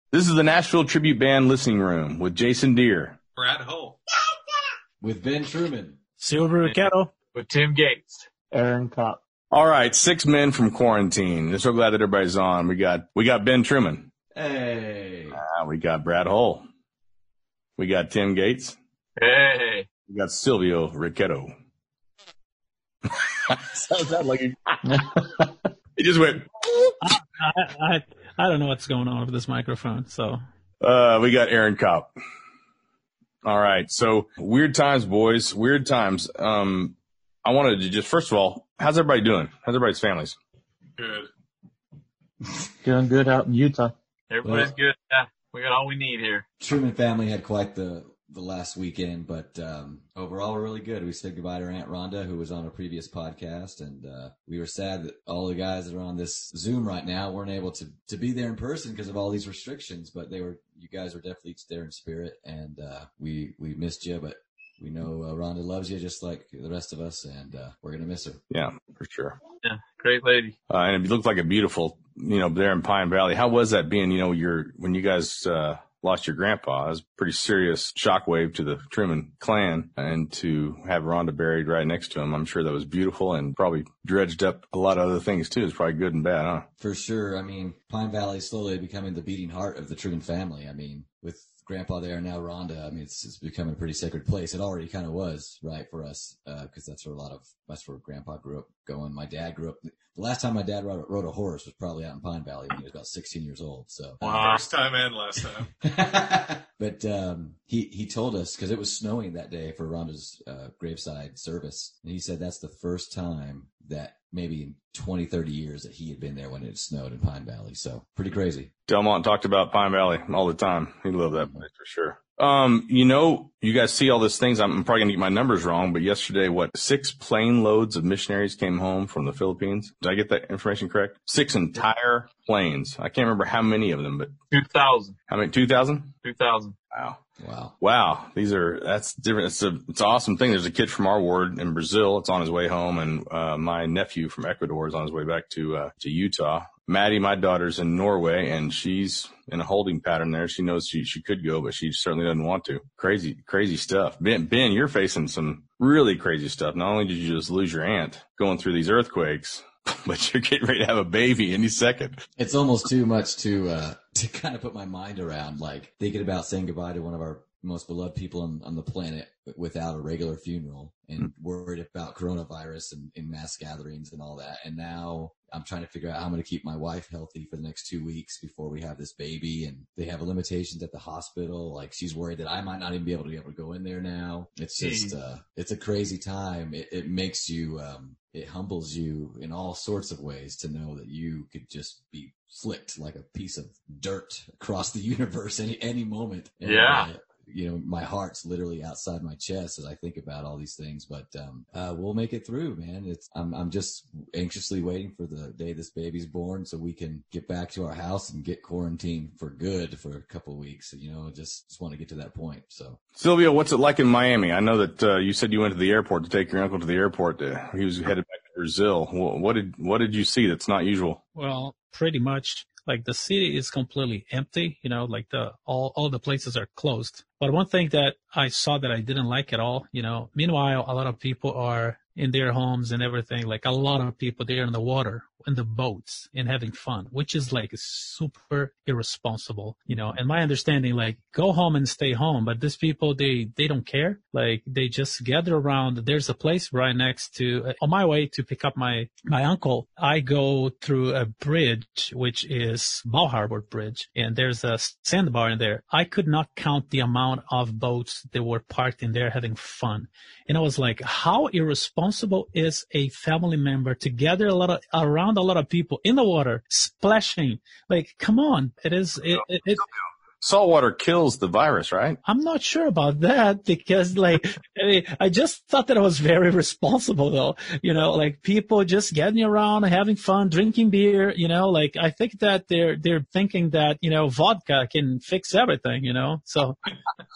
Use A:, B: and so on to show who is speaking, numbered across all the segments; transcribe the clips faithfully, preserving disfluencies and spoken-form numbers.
A: This is the Nashville Tribute Band Listening Room with Jason Deere,
B: Brad Hull,
C: with Ben Truman,
D: Silver Riquetto,
E: with Tim Gates,
F: Aaron Kopp.
A: All right, six men from quarantine. I'm so glad that everybody's on. We got we got Ben Truman.
C: Hey.
A: Uh, we got Brad Hull. We got Tim Gates.
E: Hey.
A: We got Silvio Riquetto. Sounds that like he, he just went.
D: I, I I don't know what's going on with this microphone. So
A: uh, we got Aaron Kopp. All right, so weird times, boys. Weird times. Um, I wanted to just first of all, how's everybody doing? How's everybody's families?
B: Good.
F: Doing good out in Utah.
E: Everybody's
C: Well,
E: good. Yeah, we got all we need here.
C: Truman family had quite the, the last weekend, but um, overall we're really good. We said goodbye to our Aunt Rhonda, who was on a previous podcast, and uh, we were sad that all the guys that are on this Zoom right now weren't able to, to be there in person because of all these restrictions, but they were, you guys were definitely there in spirit, and uh, we, we missed you, but we know uh, Rhonda loves you just like the rest of us, and uh, we're going to miss her.
A: Yeah, for sure.
E: Yeah, great lady.
A: Uh, and it looked like a beautiful, you know, there in Pine Valley. How was that being, you know, your when you guys uh, lost your grandpa? It was a pretty serious shockwave to the Truman clan, and to have Rhonda buried right next to him, I'm sure that was beautiful and probably dredged up a lot of other things too. It's probably good and bad, huh?
C: For sure. I mean, Pine Valley is slowly becoming the beating heart of the Truman family. I mean, with Grandpa there, now Rhonda, I mean, it's, it's becoming a pretty sacred place. It already kind of was, right, for us, uh, cause that's where a lot of, that's where Grandpa grew up going. My dad grew up, the last time my dad rode, rode a horse was probably out in Pine Valley when he was about sixteen years old. So,
E: Wow.
B: First time and last time.
C: but, um, he, he told us, cause it was snowing that day for Rhonda's, uh, graveside service. And he said that's the first time that maybe in twenty, thirty years that he had been there when it snowed in Pine Valley. So pretty crazy.
A: Delmont talked about Pine Valley all the time. He loved that place for sure. Um, you know, you guys see all these things. I'm probably gonna get my numbers wrong, but yesterday, what, six plane loads of missionaries came home from the Philippines? Did I get that information correct? Six entire planes. I can't remember how many of them, but
E: two thousand.
A: how many? Two thousand?
E: two thousand.
A: Wow.
C: Wow.
A: Wow. These are, that's different. It's a, it's an awesome thing. There's a kid from our ward in Brazil. It's on his way home. And, uh, my nephew from Ecuador is on his way back to, uh, to Utah. Maddie, my daughter's in Norway, and she's in a holding pattern there. She knows she, she could go, but she certainly doesn't want to. Crazy, crazy stuff. Ben, Ben, you're facing some really crazy stuff. Not only did you just lose your aunt going through these earthquakes, but you're getting ready to have a baby any second.
C: It's almost too much to, uh, to kind of put my mind around, like thinking about saying goodbye to one of our most beloved people on, on the planet without a regular funeral, and mm-hmm. worried about coronavirus and, and mass gatherings and all that. And now I'm trying to figure out how I'm going to keep my wife healthy for the next two weeks before we have this baby. And they have limitations at the hospital. Like, she's worried that I might not even be able to be able to go in there now. It's just, uh, it's a crazy time. It, it makes you, um, it humbles you in all sorts of ways to know that you could just be flicked like a piece of dirt across the universe any, any moment. And,
E: yeah.
C: Uh, you know, my heart's literally outside my chest as I think about all these things, but, um, uh, we'll make it through, man. It's, I'm, I'm just anxiously waiting for the day this baby's born so we can get back to our house and get quarantined for good for a couple of weeks. You know, just, just want to get to that point. So,
A: Silvio, what's it like in Miami? I know that, uh, you said you went to the airport to take your uncle to the airport. To, he was headed back to Brazil. What, what did, what did you see that's not usual?
D: well, pretty much like the city is completely empty. You know, like the all all the places are closed. But one thing that I saw that I didn't like at all, you know, meanwhile, a lot of people are in their homes and everything, like a lot of people there in the water, in the boats and having fun, which is like super irresponsible, you know, and my understanding, like go home and stay home. But these people, they, they don't care. Like they just gather around. There's a place right next to, uh, on my way to pick up my, my uncle, I go through a bridge, which is Bal Harbour Bridge, and there's a sandbar in there. I could not count the amount of boats that were parked in there having fun. And I was like, how irresponsible is a family member to gather a lot of, around a lot of people in the water, splashing? Like, come on. It is, it, it, it
A: Saltwater kills the virus, right?
D: I'm not sure about that because, like, I mean, I just thought that it was very responsible, though. You know, like people just getting around, having fun, drinking beer. You know, like I think that they're they're thinking that you know vodka can fix everything. You know, so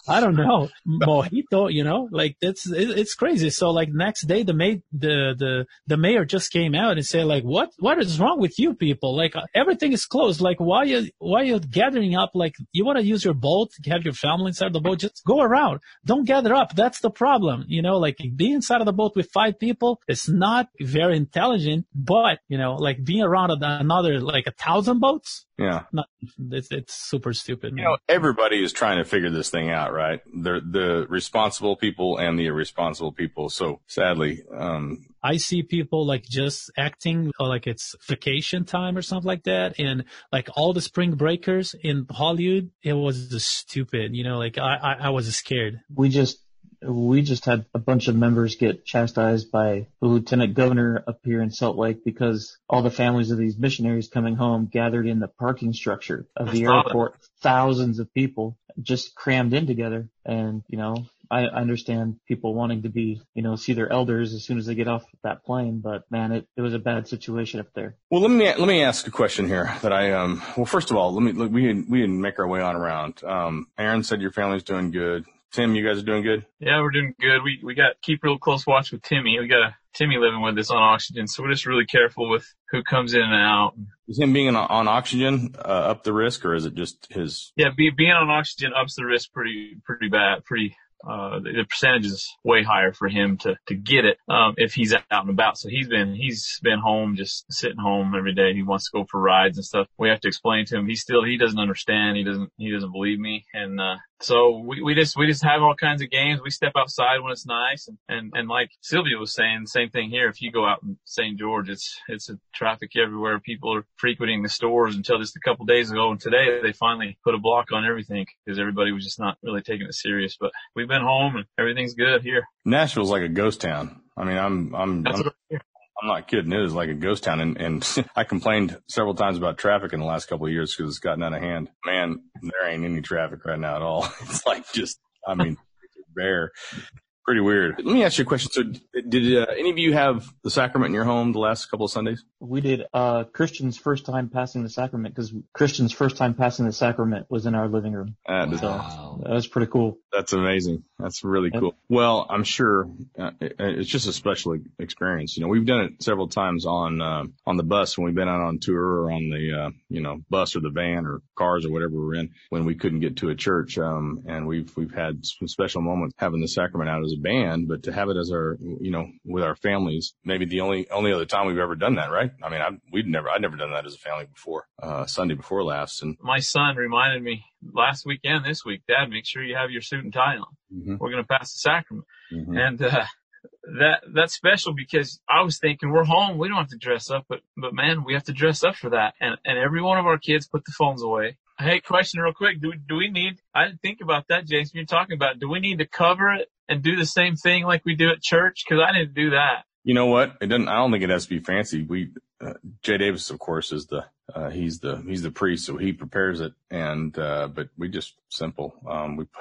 D: I don't know, mojito, you know, like it's, it's crazy. So like next day, the maid, the, the, the mayor just came out and said like, what, what is wrong with you people? Like everything is closed. Like why you, why are you gathering up? Like you want to use your boat, have your family inside the boat, just go around. Don't gather up. That's the problem. You know, like being inside of the boat with five people is not very intelligent, but you know, like being around another, like a thousand boats.
A: Yeah.
D: Not, it's, it's super stupid, man.
A: You know, everybody is trying to figure this thing out, right? The the responsible people and the irresponsible people. So sadly, um,
D: I see people like just acting like it's vacation time or something like that. And like all the spring breakers in Hollywood, it was just stupid. You know, like I, I, I was scared.
F: We just, we just had a bunch of members get chastised by the lieutenant governor up here in Salt Lake because all the families of these missionaries coming home gathered in the parking structure of the airport. Thousands of people just crammed in together. And, you know, I understand people wanting to be, you know, see their elders as soon as they get off that plane, but man, it, it was a bad situation up there.
A: Well, let me, let me ask a question here that I, um, well, first of all, let me, look, we didn't, we didn't make our way on around. Um, Aaron said your family's doing good. Tim, you guys are doing good?
E: Yeah, we're doing good. We we got keep real close watch with Timmy. We got a Timmy living with us on oxygen, so we're just really careful with who comes in and out.
A: Is him being on, on oxygen uh, up the risk, or is it just his?
E: Yeah, be, being on oxygen ups the risk pretty pretty bad, pretty. Uh, the, the percentage is way higher for him to, to get it, um, if he's out and about. So he's been, he's been home, just sitting home every day. He wants to go for rides and stuff. We have to explain to him. He still, he doesn't understand. He doesn't, he doesn't believe me. And, uh, so we, we just, we just have all kinds of games. We step outside when it's nice. And, and, and like Sylvia was saying, the same thing here. If you go out in Saint George, it's, it's a traffic everywhere. People are frequenting the stores until just a couple days ago. And today they finally put a block on everything because everybody was just not really taking it serious. But we've been home and everything's good here.
A: Nashville's like a ghost town. I mean, I'm, I'm,
E: That's
A: I'm,
E: what I'm
A: I'm not kidding. It is like a ghost town. And, and I complained several times about traffic in the last couple of years because it's gotten out of hand. Man, there ain't any traffic right now at all. It's like just, I mean, bare. Pretty weird. Let me ask you a question. So did uh, any of you have the sacrament in your home the last couple of Sundays?
F: We did. Uh, Christian's first time passing the sacrament because Christian's first time passing the sacrament was in our living room.
A: Uh,
F: So
C: Wow.
F: that was pretty cool.
A: That's amazing. That's really
F: Yep.
A: cool. Well, I'm sure uh, it, it's just a special experience. You know, we've done it several times on uh, on the bus when we've been out on tour, or on the uh, you know bus or the van or cars or whatever we're in when we couldn't get to a church. Um, and we've we've had some special moments having the sacrament out as a band, but to have it as our you know with our families, maybe the only only other time we've ever done that, right? I mean, I we'd never I'd never done that as a family before. Uh, Sunday before last, and
E: My son reminded me last weekend, this week, Dad, make sure you have your suit and tie on.
A: mm-hmm,
E: We're going to pass the sacrament.
A: mm-hmm.
E: And, uh, that, that's special because I was thinking we're home. We don't have to dress up, but, but man, we have to dress up for that. And, and every one of our kids put the phones away. Hey, question real quick. Do, do we need, I didn't think about that, Jason. You're talking about, do we need to cover it and do the same thing like we do at church? Cause I didn't do that.
A: You know what? It doesn't. I don't think it has to be fancy. We, uh, Jay Davis, of course, is the uh, he's the he's the priest, so he prepares it. And uh, but we just simple. Um, we.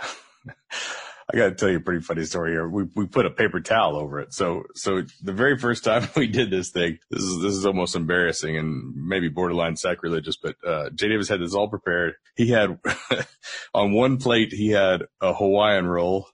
A: I got to tell you a pretty funny story here. We we put a paper towel over it. So so the very first time we did this thing, this is this is almost embarrassing and maybe borderline sacrilegious. But uh, Jay Davis had this all prepared. He had on one plate he had a Hawaiian roll,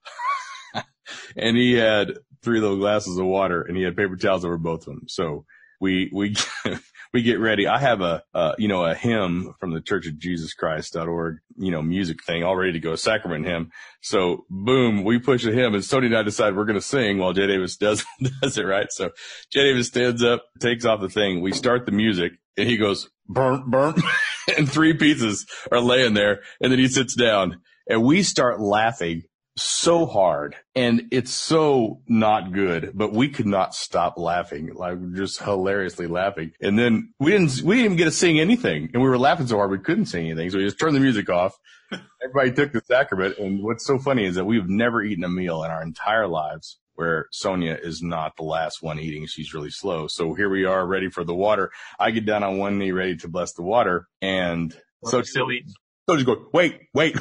A: and he had three little glasses of water, and he had paper towels over both of them. So we, we, we get ready. I have a, uh, you know, a hymn from the Church of Jesus Christ dot org, you know, music thing all ready to go, sacrament hymn. So boom, we push a hymn, and Stoney and I decide we're going to sing while Jay Davis does, does it, right? So Jay Davis stands up, takes off the thing. We start the music, and he goes, burn, burn, and three pieces are laying there. And then he sits down, and we start laughing so hard, and it's so not good, but we could not stop laughing, like just hilariously laughing. And then we didn't, we didn't even get to sing anything, and we were laughing so hard we couldn't sing anything. So we just turned the music off. Everybody took the sacrament. And what's so funny is that we've never eaten a meal in our entire lives where Sonia is not the last one eating. She's really slow. So here we are ready for the water. I get down on one knee ready to bless the water. And
E: Well,
A: so
E: we're still eating.
A: So just go, wait, wait.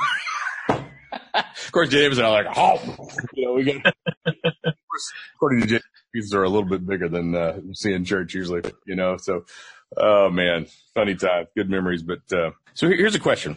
A: Of course, Jay Davis and I are like, oh, you know, we got, according to Jay, pieces are a little bit bigger than, uh, you see in church usually, you know, so, oh man, funny time, good memories. But, uh, so here's a question.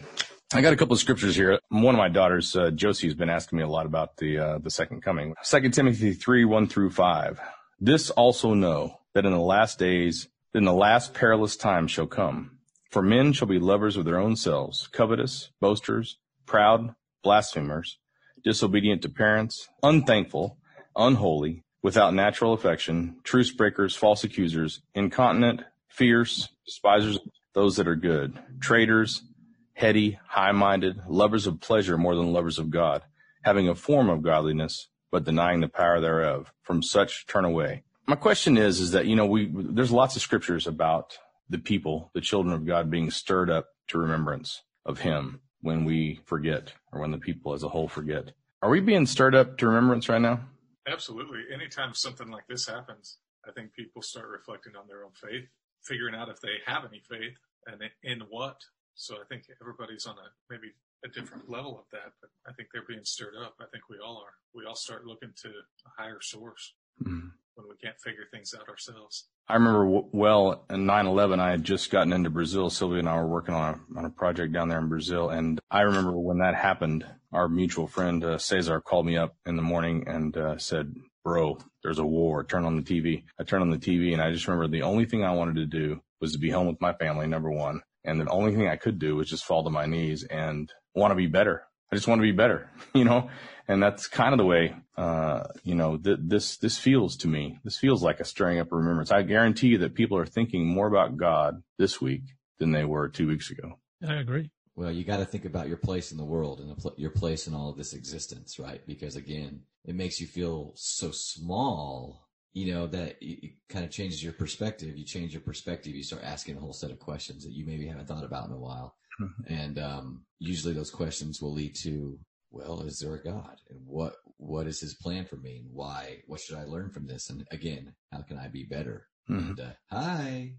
A: I got a couple of scriptures here. One of my daughters, uh, Josie, has been asking me a lot about the uh, the second coming. Second Timothy three, one through five. This also know, that in the last days, in the last perilous time shall come. For men shall be lovers of their own selves, covetous, boasters, proud, blasphemers, disobedient to parents, unthankful, unholy, without natural affection, truce breakers, false accusers, incontinent, fierce, despisers of those that are good, traitors, heady, high-minded, lovers of pleasure more than lovers of God, having a form of godliness, but denying the power thereof. From such turn away. My question is, is that, you know, we, there's lots of scriptures about the people, the children of God, being stirred up to remembrance of him when we forget, or when the people as a whole forget. Are we being stirred up to remembrance right now?
B: Absolutely. Anytime something like this happens, I think people start reflecting on their own faith, figuring out if they have any faith and in what. So I think everybody's on a maybe a different level of that, but I think they're being stirred up. I think we all are. We all start looking to a higher source mm-hmm. when we can't figure things out ourselves.
A: I remember w- well in nine eleven, I had just gotten into Brazil. Sylvia and I were working on a, on a project down there in Brazil. And I remember when that happened, our mutual friend, uh, Cesar, called me up in the morning and uh, said, bro, there's a war. Turn on the T V. I turned on the T V, and I just remember the only thing I wanted to do was to be home with my family, number one. And the only thing I could do was just fall to my knees and want to be better. I just want to be better, you know, and that's kind of the way, uh, you know, th- this, this feels to me. This feels like a stirring up of remembrance. I guarantee you that people are thinking more about God this week than they were two weeks ago.
D: I agree.
C: Well, you got to think about your place in the world and the pl- your place in all of this existence, right? Because again, it makes you feel so small, you know, that it kind of changes your perspective. You change your perspective. You start asking a whole set of questions that you maybe haven't thought about in a while. Mm-hmm. And, um, usually those questions will lead to, well, is there a God? And what, what is his plan for me? And why, what should I learn from this? And again, how can I be better? Mm-hmm. And, uh, hi.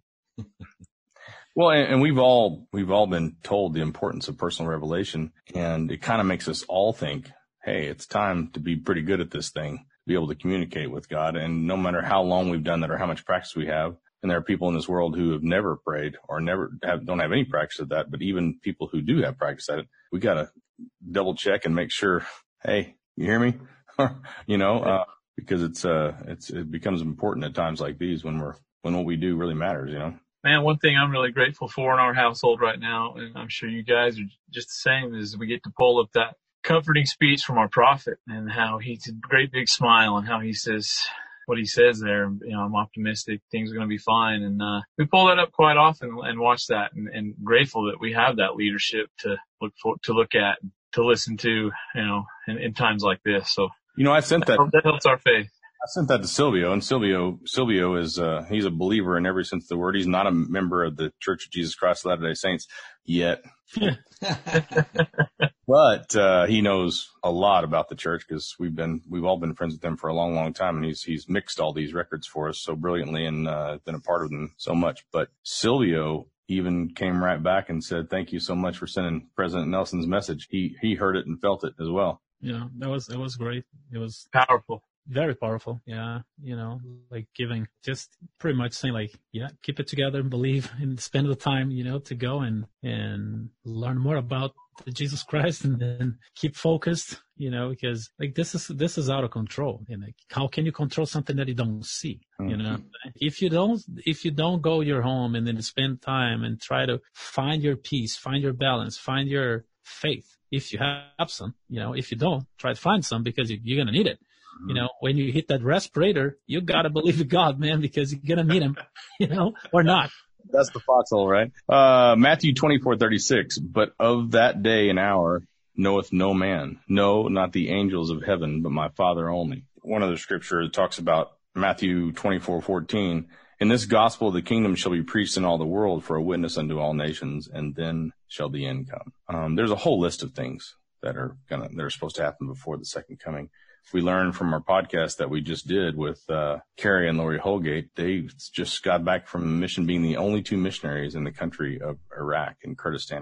A: Well, and, and we've all, we've all been told the importance of personal revelation, and it kind of makes us all think, hey, it's time to be pretty good at this thing, be able to communicate with God. And no matter how long we've done that or how much practice we have, and there are people in this world who have never prayed or never have, don't have any practice of that. But even people who do have practice at it, we got to double check and make sure, hey, you hear me? you know, uh, because it's, uh, it's, it becomes important at times like these when we're, when what we do really matters, you know?
E: Man, one thing I'm really grateful for in our household right now, and I'm sure you guys are just the same, is we get to pull up that comforting speech from our prophet and how he's a great big smile and how he says what he says there. You know, I'm optimistic, things are going to be fine. And, uh, we pull that up quite often and watch that, and, and grateful that we have that leadership to look for, to look at, to listen to, you know, in, in times like this. So,
A: you know, I sent that,
E: that helps our faith.
A: I sent that to Silvio, and Silvio, Silvio is, uh, he's a believer in every sense of the word. He's not a member of the Church of Jesus Christ of Latter-day Saints yet. But, uh, he knows a lot about the church because we've been, we've all been friends with him for a long, long time. And he's, he's mixed all these records for us so brilliantly and, uh, been a part of them so much. But Silvio even came right back and said, thank you so much for sending President Nelson's message. He, he heard it and felt it as well.
D: Yeah, that was, it was great. It was
E: powerful.
D: Very powerful. Yeah. You know, like giving, just pretty much saying like, yeah, keep it together and believe and spend the time, you know, to go and, and learn more about Jesus Christ and then keep focused, you know, because like this is, this is out of control. And like, how can you control something that you don't see? Mm-hmm. You know, if you don't, if you don't go your home and then spend time and try to find your peace, find your balance, find your faith. If you have some, you know, if you don't, try to find some because you, you're going to need it. You know, when you hit that respirator, you got to believe in God, man, because you're going to meet him, you know, or not.
A: That's the foxhole, right? Uh, Matthew twenty-four thirty-six. But of that day and hour knoweth no man, no, not the angels of heaven, but my Father only. One other scripture talks about Matthew twenty-four fourteen. In this gospel, the kingdom shall be preached in all the world for a witness unto all nations, and then shall the end come. Um, there's a whole list of things that are gonna, that are supposed to happen before the second coming. We learned from our podcast that we just did with uh Carrie and Lori Holgate. They just got back from a mission being the only two missionaries in the country of Iraq, in Kurdistan, Iraq.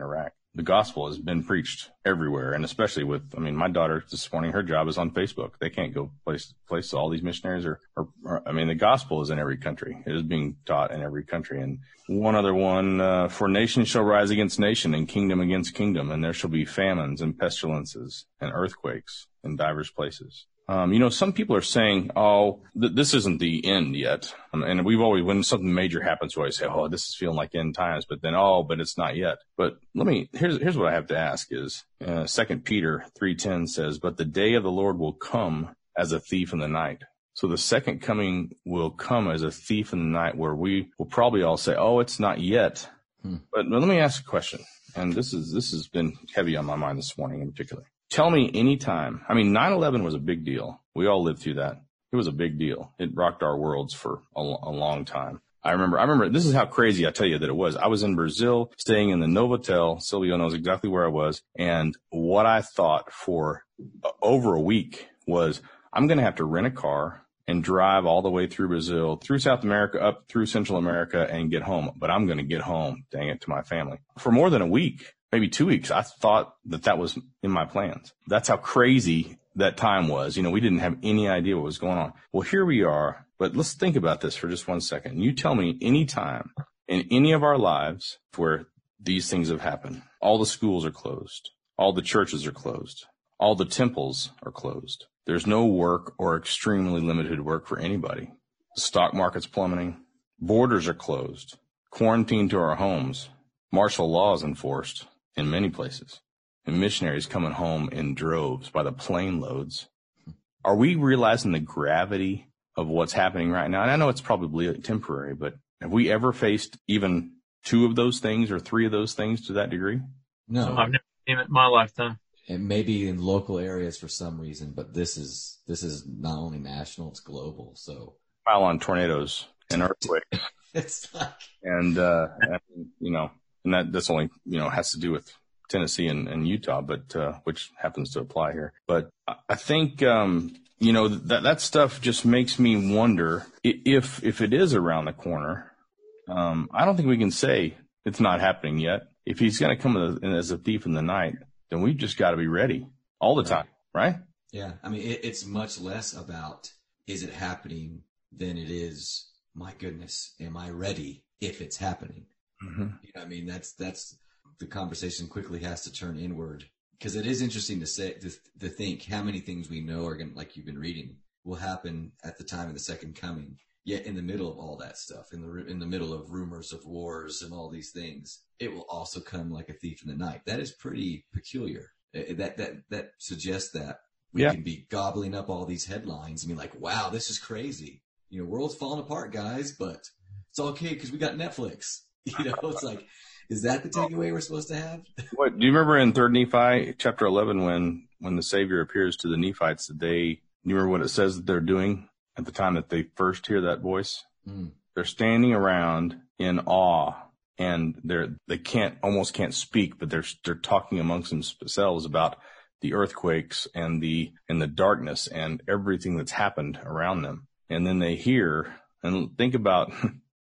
A: the gospel has been preached everywhere. And especially with, I mean, my daughter this morning, her job is on Facebook. They can't go place, place all these missionaries are, are, are, I mean, the gospel is in every country. It is being taught in every country. And one other one, uh, for nation shall rise against nation and kingdom against kingdom. And there shall be famines and pestilences and earthquakes in divers places. Um, you know, some people are saying, oh, th- this isn't the end yet. Um, and we've always, when something major happens, we always say, oh, this is feeling like end times, but then, oh, but it's not yet. But let me, here's, here's what I have to ask is, uh, Second Peter three ten says, but the day of the Lord will come as a thief in the night. So the second coming will come as a thief in the night, where we will probably all say, oh, it's not yet. Hmm. But let me ask a question. And this is, this has been heavy on my mind this morning in particular. Tell me any time. I mean, nine eleven was a big deal. We all lived through that. It was a big deal. It rocked our worlds for a, a long time. I remember, I remember, this is how crazy I tell you that it was. I was in Brazil staying in the Novotel. Silvio knows exactly where I was. And what I thought for over a week was, I'm going to have to rent a car and drive all the way through Brazil, through South America, up through Central America and get home. But I'm going to get home, dang it, to my family. For more than a week, maybe two weeks, I thought that that was in my plans. That's how crazy that time was. You know, we didn't have any idea what was going on. Well, here we are, but let's think about this for just one second. You tell me any time in any of our lives where these things have happened. All the schools are closed. All the churches are closed. All the temples are closed. There's no work or extremely limited work for anybody. The stock market's plummeting. Borders are closed. Quarantine to our homes. Martial law is enforced in many places, and missionaries coming home in droves by the plane loads. Are we realizing the gravity of what's happening right now? And I know it's probably temporary, but have we ever faced even two of those things or three of those things to that degree?
C: No.
E: I've never seen it in my lifetime.
C: It may be in local areas for some reason, but this is, this is not only national, it's global. So
A: pile on tornadoes and earthquakes.
C: It's like,
A: and, uh, and, you know, and that, that's only, you know, has to do with Tennessee and, and Utah, but, uh, which happens to apply here. But I think, um, you know, that, that stuff just makes me wonder if, if it is around the corner. Um, I don't think we can say it's not happening yet. If he's going to come as a thief in the night, then we've just got to be ready all the time, right?
C: Yeah. I mean, it, it's much less about, is it happening than it is, my goodness, am I ready if it's happening? Mm-hmm. You know, I mean, that's, that's the conversation quickly has to turn inward, because it is interesting to say, to, to think how many things we know are going to, like you've been reading, will happen at the time of the second coming. Yet in the middle of all that stuff, in the, in the middle of rumors of wars and all these things, it will also come like a thief in the night. That is pretty peculiar. That, that, that suggests that we yeah. can be gobbling up all these headlines and be like, wow, this is crazy. You know, world's falling apart, guys, but it's okay because we got Netflix. You know, it's like, is that the takeaway we're supposed to have?
A: What do you remember in Third Nephi chapter eleven when when the Savior appears to the Nephites? That they, do you remember what it says that they're doing at the time that they first hear that voice? Mm. They're standing around in awe, and they're they can't almost can't speak, but they're they're talking amongst themselves about the earthquakes and the and the darkness and everything that's happened around them. And then they hear and think about.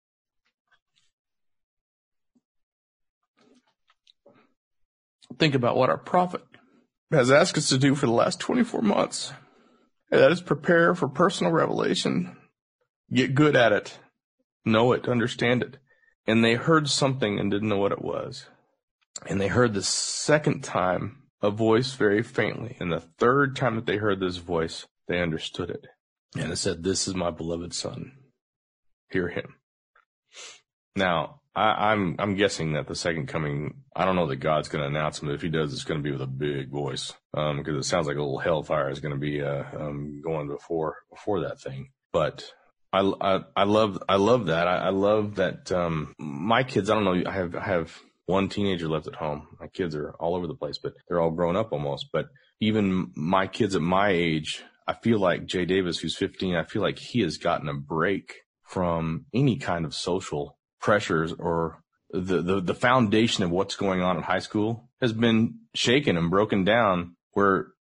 A: Think about what our prophet has asked us to do for the last twenty-four months. And that is prepare for personal revelation. Get good at it. Know it. Understand it. And they heard something and didn't know what it was. And they heard the second time a voice very faintly. And the third time that they heard this voice, they understood it. And it said, "This is my beloved son. Hear him." Now, I, I'm I'm guessing that the second coming, I don't know that God's going to announce him, but if he does, it's going to be with a big voice, um, because it sounds like a little hellfire is going to be uh, um, going before before that thing. But I, I, I love I love that. I, I love that um, my kids. I don't know. I have I have one teenager left at home. My kids are all over the place, but they're all grown up almost. But even my kids at my age, I feel like Jay Davis, who's fifteen, I feel like he has gotten a break from any kind of social pressures, or the, the, the foundation of what's going on in high school has been shaken and broken down, where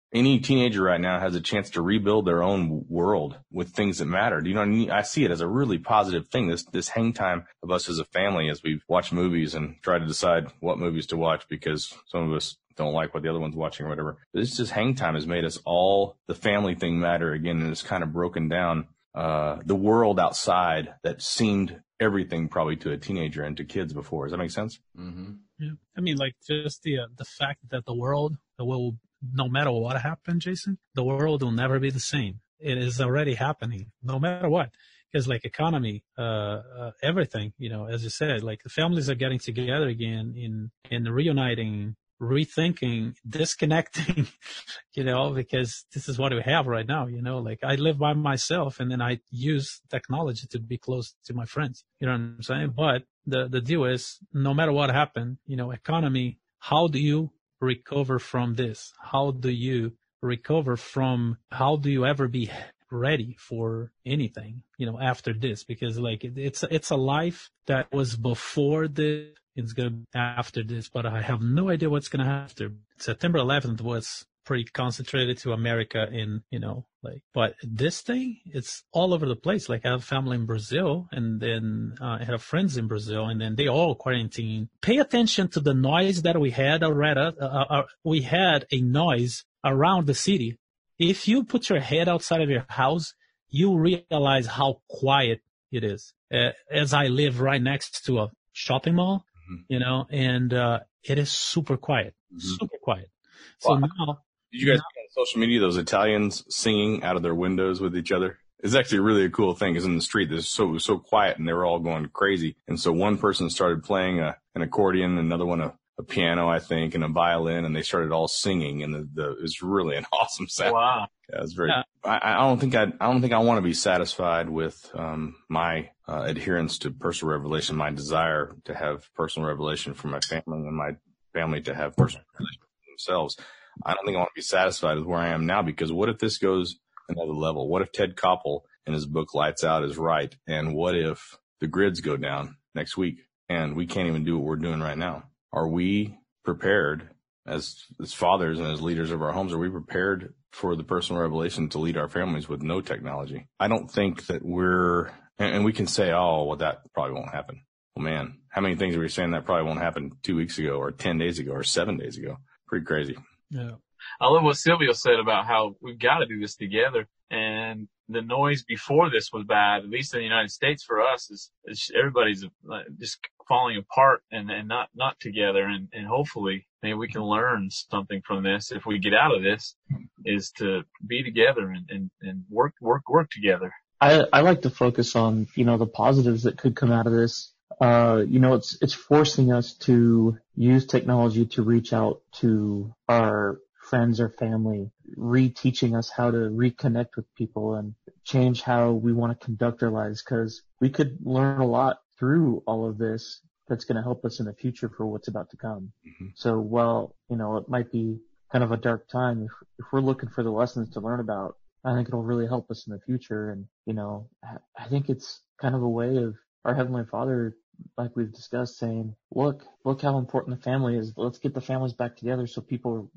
A: any teenager right now has a chance to rebuild their own world with things that matter. Do you know what I mean? I see it as a really positive thing. This, this hang time of us as a family as we watch movies and try to decide what movies to watch because some of us don't like what the other one's watching or whatever. This just hang time has made us all the family thing matter again. And it's kind of broken down, uh, the world outside that seemed everything probably to a teenager and to kids before. Does that make sense?
C: Mm-hmm.
D: Yeah. I mean, like just the, uh, the fact that the world will, no matter what happened, Jason, the world will never be the same. It is already happening, no matter what. Because like economy, uh, uh, everything, you know, as you said, like the families are getting together again in, in reuniting, rethinking, disconnecting, you know, because this is what we have right now, you know, like I live by myself and then I use technology to be close to my friends, you know what I'm saying? But the, the deal is no matter what happened, you know, economy, how do you recover from this? How do you recover from, how do you ever be ready for anything, you know, after this? Because like it, it's, it's a life that was before the, it's going to be after this, but I have no idea what's going to happen after. September eleventh was pretty concentrated to America in, you know, like, but this thing, it's all over the place. Like I have family in Brazil and then uh, I have friends in Brazil and then they all quarantine. Pay attention to the noise that we had already. Uh, uh, we had a noise around the city. If you put your head outside of your house, you realize how quiet it is. Uh, as I live right next to a shopping mall, mm-hmm. you know, and uh, it is super quiet, mm-hmm. super quiet. So
A: wow.
D: now,
A: did you guys see on social media those Italians singing out of their windows with each other? It's actually really a cool thing because in the street, there's so, so quiet and they were all going crazy. And so one person started playing a, an accordion, another one a, a piano, I think, and a violin, and they started all singing. And the, the it was really an awesome sound.
E: Wow.
A: Yeah, it was very,
D: yeah.
A: I, I don't think I, I don't think I want to be satisfied with, um, my, uh, adherence to personal revelation, my desire to have personal revelation for my family and my family to have personal revelation for themselves. I don't think I want to be satisfied with where I am now because what if this goes another level? What if Ted Koppel in his book Lights Out is right? And what if the grids go down next week and we can't even do what we're doing right now? Are we prepared as, as fathers and as leaders of our homes? Are we prepared for the personal revelation to lead our families with no technology? I don't think that we're, and, and we can say, oh, well, that probably won't happen. Well, man, how many things are we saying that probably won't happen two weeks ago or ten days ago or seven days ago? Pretty crazy.
D: Yeah.
E: I love what Silvio said about how we've got to do this together. And the noise before this was bad, at least in the United States for us, is, is everybody's just falling apart and, and not, not together. And, and hopefully maybe we can learn something from this if we get out of this, is to be together and, and, and work, work, work together.
F: I, I like to focus on, you know, the positives that could come out of this. Uh, you know, it's, it's forcing us to use technology to reach out to our friends or family, reteaching us how to reconnect with people and change how we want to conduct our lives, because we could learn a lot through all of this that's going to help us in the future for what's about to come. Mm-hmm. So while, you know, it might be kind of a dark time, if, if we're looking for the lessons to learn about, I think it'll really help us in the future. And, you know, I think it's kind of a way of our Heavenly Father, like we've discussed, saying, look, look how important the family is. Let's get the families back together so people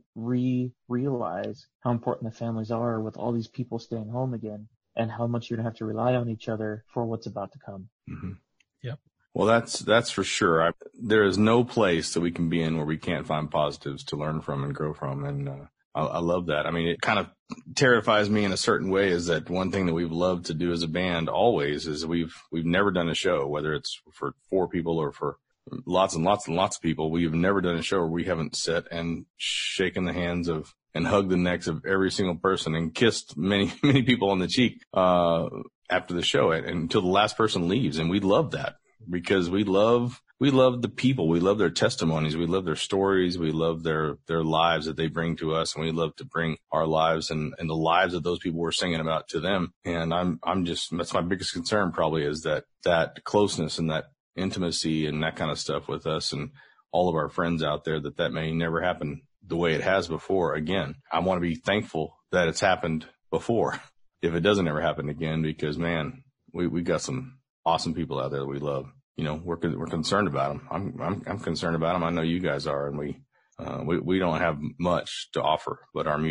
F: re-realize how important the families are with all these people staying home again and how much you're going to have to rely on each other for what's about to come.
A: Mm-hmm.
D: Yep.
A: Well, that's, that's for sure. I, there is no place that we can be in where we can't find positives to learn from and grow from. And, uh, I, I love that. I mean, it kind of terrifies me in a certain way is that one thing that we've loved to do as a band always is we've, we've never done a show, whether it's for four people or for lots and lots and lots of people. We've never done a show where we haven't sat and shaken the hands of and hugged the necks of every single person and kissed many, many people on the cheek, uh, after the show and, until the last person leaves. And we love that because we love, we love the people. We love their testimonies. We love their stories. We love their, their lives that they bring to us. And we love to bring our lives and, and the lives of those people we're singing about to them. And I'm, I'm just, that's my biggest concern probably is that, that closeness and that intimacy and that kind of stuff with us and all of our friends out there, that that may never happen the way it has before again. I want to be thankful that it's happened before if it doesn't ever happen again, because man, we, we got some awesome people out there that we love. You know, we're, we're concerned about them. I'm, I'm, I'm concerned about them. I know you guys are. And we, uh, we, we don't have much to offer but our music.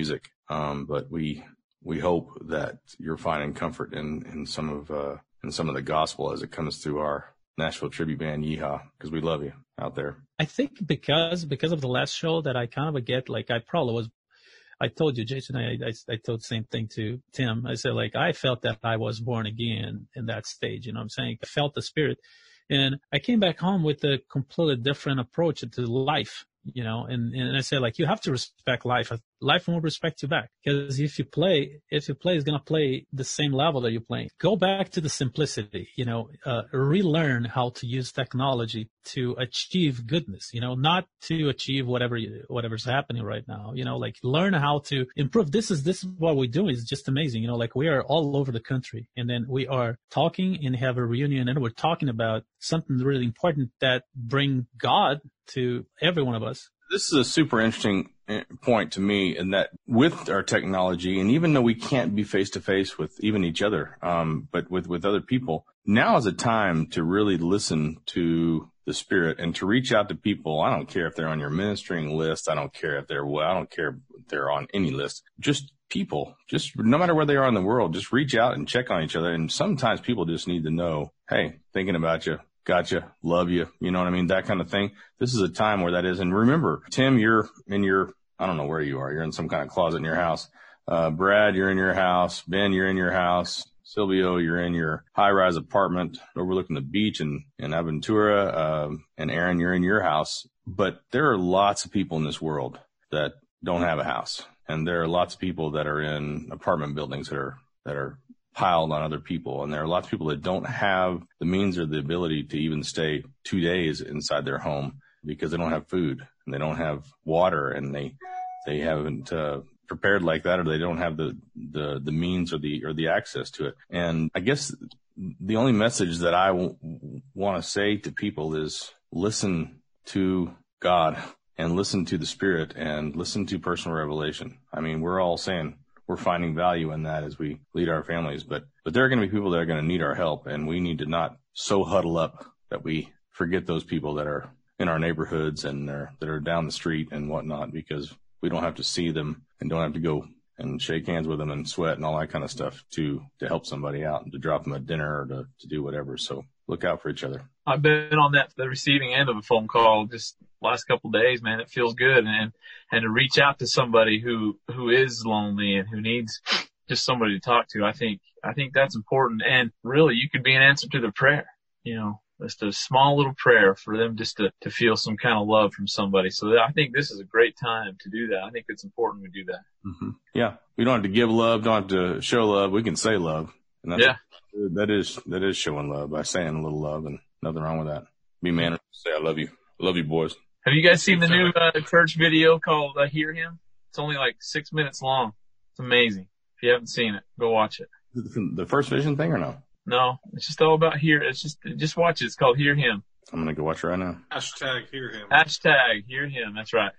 A: Um, but we, we hope that you're finding comfort in, in some of, uh, in some of the gospel as it comes through our Nashville Tribute Band, Yeehaw, because we love you out there.
D: I think because, because of the last show that I kind of get, like I probably was, I told you, Jason, I, I, I told the same thing to Tim. I said, like, I felt that I was born again in that stage. You know what I'm saying? I felt the Spirit. And I came back home with a completely different approach to life, you know, and, and I said, like, you have to respect life. Life won't respect you back, because if you play, if you play is going to play the same level that you're playing. Go back to the simplicity, you know, uh, relearn how to use technology to achieve goodness, you know, not to achieve whatever, you, whatever's happening right now, you know, like learn how to improve. This is, this is what we do is just amazing. You know, like we are all over the country, and then we are talking and have a reunion, and we're talking about something really important that bring God to every one of us.
A: This is a super interesting point to me, in that with our technology, and even though we can't be face to face with even each other, um, but with, with other people, now is a time to really listen to the Spirit and to reach out to people. I don't care if they're on your ministering list. I don't care if they're, well, I don't care if they're on any list. Just people, just no matter where they are in the world, just reach out and check on each other. And sometimes people just need to know, hey, thinking about you. Gotcha. Love you. You know what I mean? That kind of thing. This is a time where that is. And remember, Tim, you're in your, I don't know where you are. You're in some kind of closet in your house. Uh, Brad, you're in your house. Ben, you're in your house. Silvio, you're in your high-rise apartment overlooking the beach in, in Aventura. Um, and Aaron, you're in your house. But there are lots of people in this world that don't have a house. And there are lots of people that are in apartment buildings that are, that are piled on other people. And there are lots of people that don't have the means or the ability to even stay two days inside their home because they don't have food and they don't have water, and they, they haven't, uh, prepared like that, or they don't have the, the, the means or the, or the access to it. And I guess the only message that I w- want to say to people is listen to God and listen to the Spirit and listen to personal revelation. I mean, we're all saying, we're finding value in that as we lead our families, but, but there are going to be people that are going to need our help, and we need to not so huddle up that we forget those people that are in our neighborhoods and are, that are down the street and whatnot, because we don't have to see them and don't have to go and shake hands with them and sweat and all that kind of stuff to, to help somebody out and to drop them a dinner or to, to do whatever. So look out for each other.
E: I've been on that, the receiving end of a phone call just last couple of days, man. It feels good. And, and to reach out to somebody who, who is lonely and who needs just somebody to talk to, I think, I think that's important. And really, you could be an answer to their prayer, you know, just a small little prayer for them just to, to feel some kind of love from somebody. So that, I think this is a great time to do that. I think it's important we do that.
A: Mm-hmm. Yeah. We don't have to give love, don't have to show love. We can say love. And that's,
E: yeah.
A: That is, that is showing love by saying a little love, and nothing wrong with that. Be man, say, I love you. I love you, boys.
E: Have you guys seen the new uh, church video called uh, Hear Him? It's only like six minutes long. It's amazing. If you haven't seen it, go watch it.
A: The First Vision thing or no?
E: No, it's just all about hear. It's just, just watch it. It's called Hear Him.
A: I'm going to go watch it right now.
B: Hashtag Hear Him.
E: Hashtag Hear Him. That's right.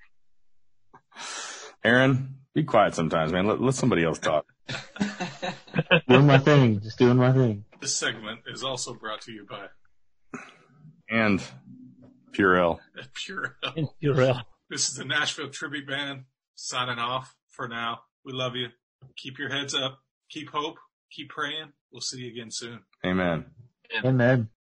A: Aaron, be quiet sometimes, man. Let, let somebody else talk.
F: Doing my thing. Just doing my thing.
B: This segment is also brought to you by
A: and Purell.
B: Purell.
D: Purell.
B: This is the Nashville Tribute Band signing off for now. We love you. Keep your heads up. Keep hope. Keep praying. We'll see you again soon.
A: Amen.
F: Amen.